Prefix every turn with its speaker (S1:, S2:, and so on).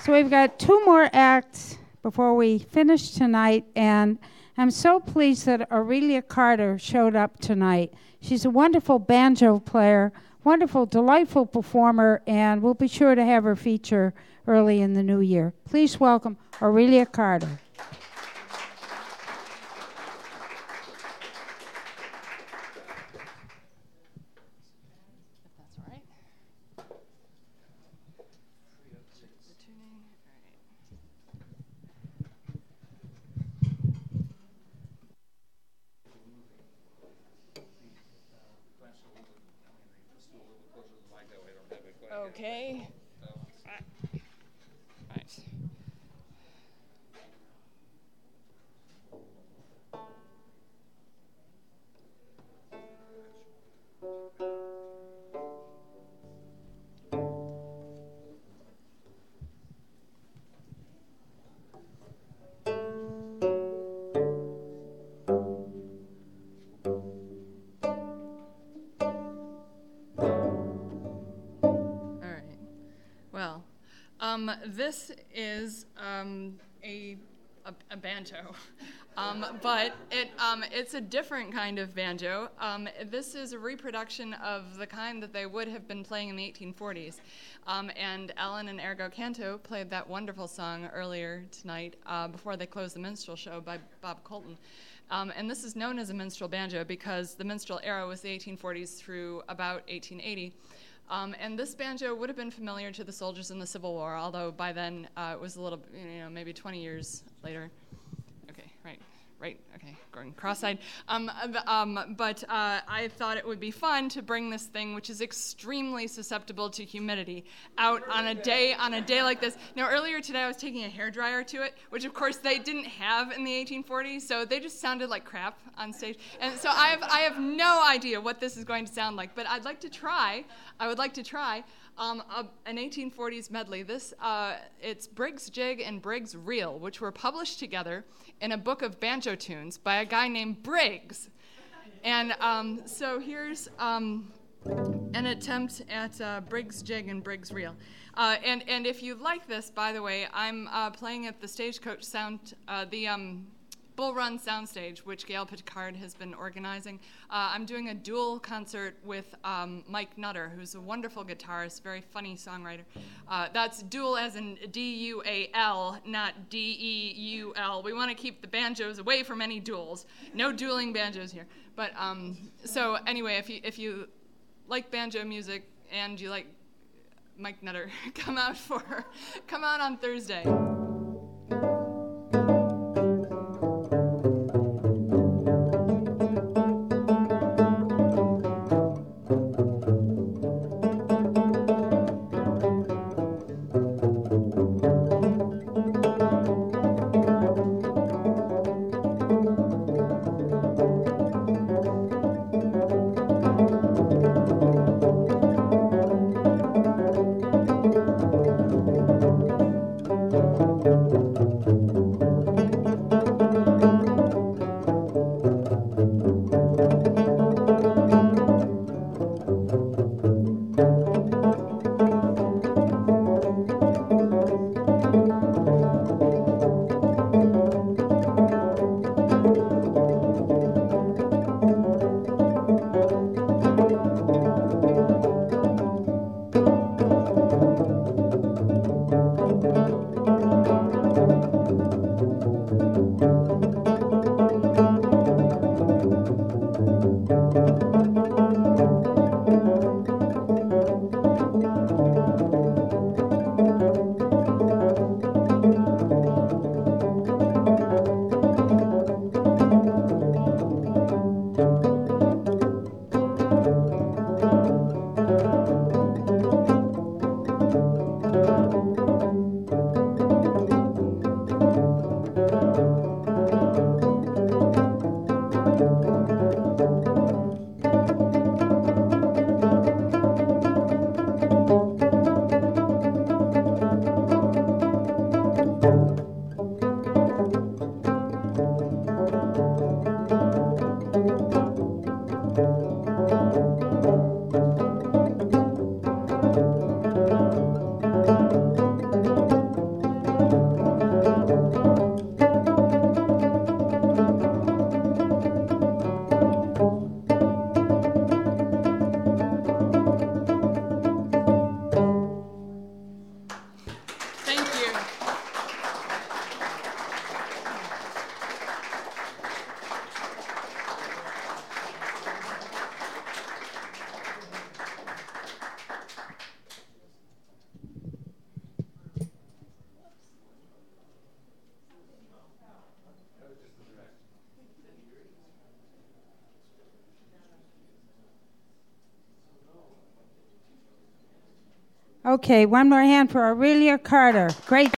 S1: So we've got two more acts before we finish tonight, and I'm so pleased that Aurelia Carter showed up tonight. She's a wonderful banjo player, wonderful, delightful performer, and we'll be sure to have her feature early in the new year. Please welcome Aurelia Carter.
S2: Okay. Right. This is a banjo, but it's a different kind of banjo. This is a reproduction of the kind that they would have been playing in the 1840s. And Ellen and Ergo Canto played that wonderful song earlier tonight before they closed the minstrel show by Bob Colton. And this is known as a minstrel banjo because the minstrel era was the 1840s through about 1880. And this banjo would have been familiar to the soldiers in the Civil War, although by then it was a little, maybe 20 years later. Okay, right, okay, going cross-eyed. But I thought it would be fun to bring this thing, which is extremely susceptible to humidity, out on a day like this. Now, earlier today I was taking a hairdryer to it, which of course they didn't have in the 1840s, so they just sounded like crap on stage. And so I have no idea what this is going to sound like, but I would like to try an 1840s medley. It's Briggs Jig and Briggs Reel, which were published together in a book of banjo tunes by a guy named Briggs. And so here's an attempt at Briggs Jig and Briggs Reel. And if you like this, by the way, I'm playing at the Stagecoach Bull Run Soundstage, which Gail Picard has been organizing. I'm doing a dual concert with Mike Nutter, who's a wonderful guitarist, very funny songwriter. That's dual as in D-U-A-L, not D-E-U-L. We want to keep the banjos away from any duels. No dueling banjos here. But so anyway, if you like banjo music and you like Mike Nutter, come out on Thursday.
S1: Okay, one more hand for Aurelia Carter. Great.